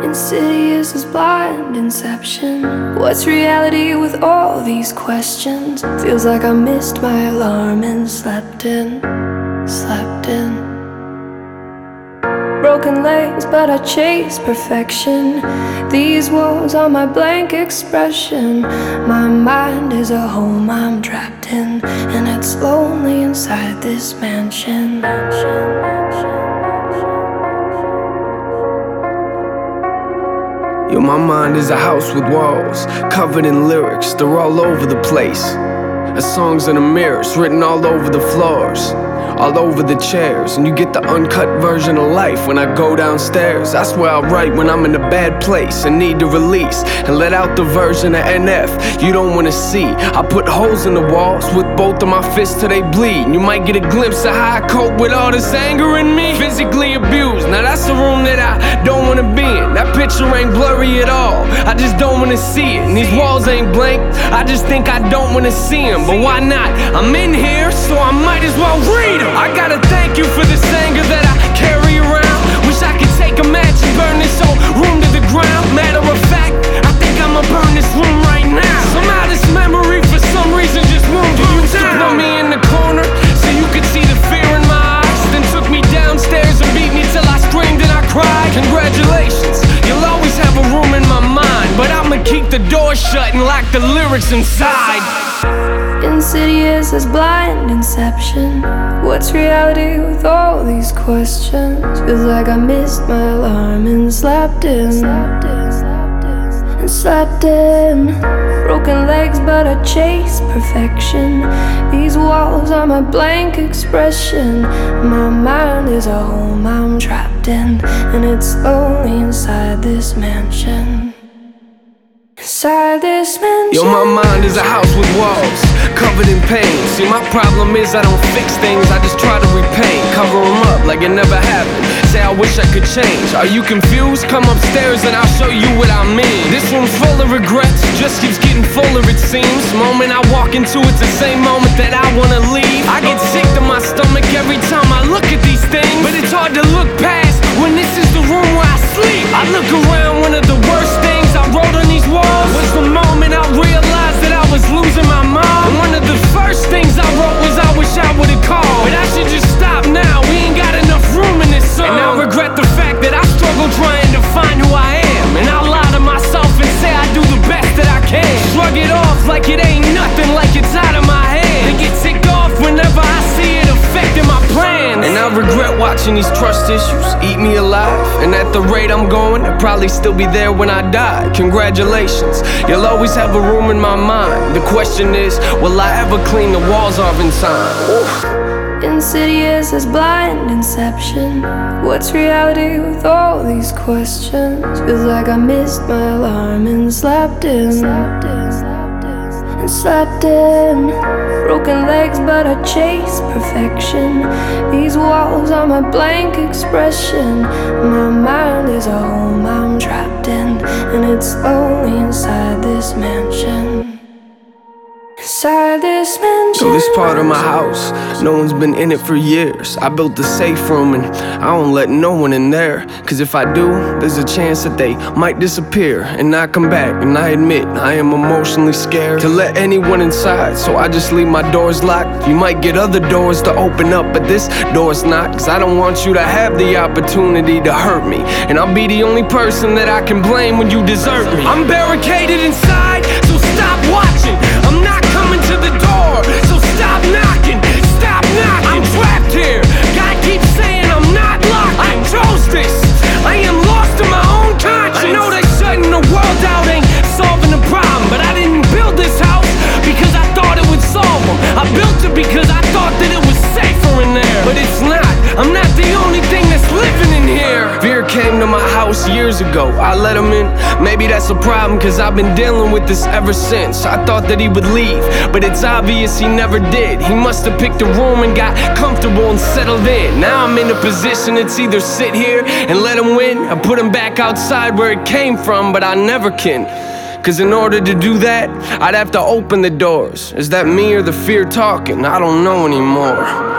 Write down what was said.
Insidious as blind inception. What's reality with all these questions? Feels like I missed my alarm and slept in. Broken legs, but I chase perfection. These walls are my blank expression. My mind is a home I'm trapped in, and it's lonely inside this mansion. Yo, my mind is a house with walls covered in lyrics, they're all over the place. The songs in the mirrors written all over the floors, all over the chairs. And you get the uncut version of life when I go downstairs. That's where I write when I'm in a bad place and need to release, and let out the version of NF you don't wanna see. I put holes in the walls with both of my fists till they bleed. You might get a glimpse of how I cope with all this anger in me. Physically abused, now that's the room that I don't wanna be in. That picture ain't blurry at all, I just don't wanna see it. And these walls ain't blank, I just think I don't wanna see them. But why not? I'm in here, so I might as well read them. I gotta thank you for this anger that I carry around. Wish I could take a match and burn this whole room to the ground. Matter of fact, I think I'ma burn this room right now. Somehow this memory for some reason just won't go down. You used to put me in the corner so you could see the fear in my eyes, then took me downstairs and beat me till I screamed and I cried. Congratulations, you'll always have a room in my mind, but I'ma keep the door shut and lock the lyrics inside. Insidious as blind inception. What's reality with all these questions? Feels like I missed my alarm and slept in. Broken legs, but I chase perfection. These walls are my blank expression. My mind is a home I'm trapped in, and it's lonely inside this mansion. Inside this mansion. Yo, my mind is a house with walls covered in pain. See, my problem is I don't fix things, I just try to repaint. Cover them up like it never happened. Say I wish I could change. Are you confused? Come upstairs and I'll show you what I mean. This room's full of regrets, just keeps getting fuller it seems. Moment I walk into, it's the same moment that I wanna leave. I get sick to my stomach every time I look at these things, but it's hard to look past when this is the room where I sleep. I look around, one of the worst things I wrote on these walls was the moment I realized that I was losing my mom. And one of the first things I wrote was I wish I would've called, but I should just stop now, we ain't got enough room in this song. And I regret the fact that I struggle trying to find who I am, and I lie to myself and say I do the best that I can. Shrug it off like it ain't nothing, like it's out of my hand, and get ticked off whenever I see it affecting my plans. And I regret watching these trust issues eat me alive, and at the rate I'm going, I'll probably still be there when I die. Congratulations, you'll always have a room in my mind. The question is, will I ever clean the walls off in time? Oof. Insidious as blind inception. What's reality with all these questions? Feels like I missed my alarm and slept in. Broken legs, but I chase perfection. These walls are my blank expression. My mind is a home I'm trapped in, and it's lonely inside this mansion. Inside this mansion. So this part of my house, no one's been in it for years. I built the safe room and I don't let no one in there, cause if I do, there's a chance that they might disappear and not come back. And I admit, I am emotionally scared to let anyone inside, so I just leave my doors locked. You might get other doors to open up, but this door's not, cause I don't want you to have the opportunity to hurt me, and I'll be the only person that I can blame when you desert me. I'm barricaded inside, so stop watching. I'm not coming to the door, so stop knocking. Stop knocking. I'm trapped here. God keeps saying I'm not locked. I chose this. I am lost in my own conscience. I know that shutting the world out ain't solving the problem, but I didn't build this house because I thought it would solve them. I built it because I thought that it was safer in there, but it's not. I'm not the only thing that's living in here. Fear came to my house years ago, I let him in. Maybe that's a problem, cause I've been dealing with this ever since. I thought that he would leave, but it's obvious he never did. He must have picked a room and got comfortable and settled in. Now I'm in a position to either sit here and let him win, or put him back outside where it came from, but I never can. Cause in order to do that, I'd have to open the doors. Is that me or the fear talking? I don't know anymore.